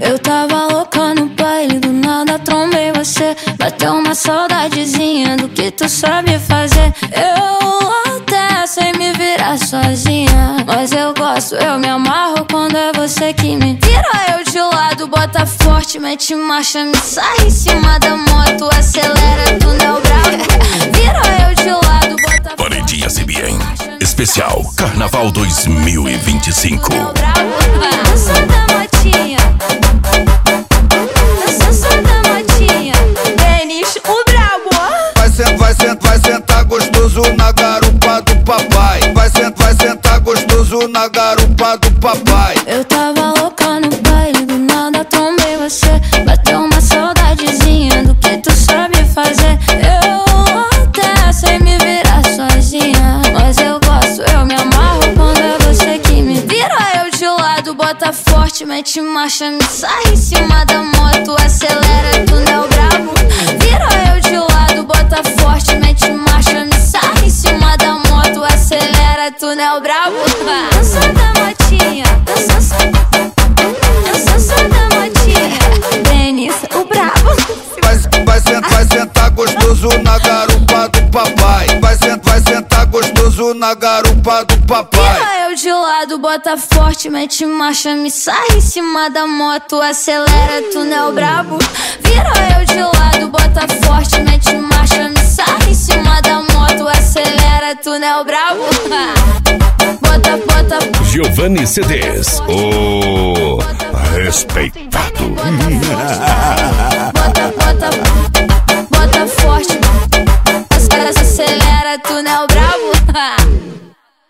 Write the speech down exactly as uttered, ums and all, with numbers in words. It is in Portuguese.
Eu tava louca no baile, do nada trombei você. Bateu uma saudadezinha do que tu sabe fazer. Eu até sei me virar sozinha, mas eu gosto, eu me amarro quando é você que me vira eu de lado, bota forte, mete marcha, me sai em cima da moto, acelera, túnel bravo. Vira eu de lado, bota forte. Paredinha C B N Especial Carnaval dois mil e vinte e cinco. Dança da motinha, dança da motinha. Denis, o brabo. Vai sentar, vai sentar, vai sentar gostoso na garupa do papai. Vai sentar, vai sentar gostoso na garupa do papai. Eu tava louca no baile, do nada trombei você. Bateu uma saudadezinha do que tu sabe fazer. Eu até sei me virar sozinha, mas eu gosto, eu me amarro quando é você que me vira eu de lado, bota forte, mete marcha, me sai em cima da moto, acelera, túnel brabo. Vira eu de lado, bota forte, mete marcha, me sai em cima da moto, acelera, túnel brabo. Dança da motinha, dança, dança da motinha. Denis, o brabo. Vai, vai sentar, vai sentar gostoso na garupa do papai. Vai sentar, vai sentar gostoso na garupa do papai. Vira eu de lado, bota forte, mete marcha, me sai em cima da moto, acelera, túnel brabo. Vira eu de lado, bota forte, mete marcha, me sai em cima da moto, acelera, túnel brabo. Bota, bota. Giovanni C Ds, o respeitado. Bota, bota, bota forte, acelera, túnel brabo.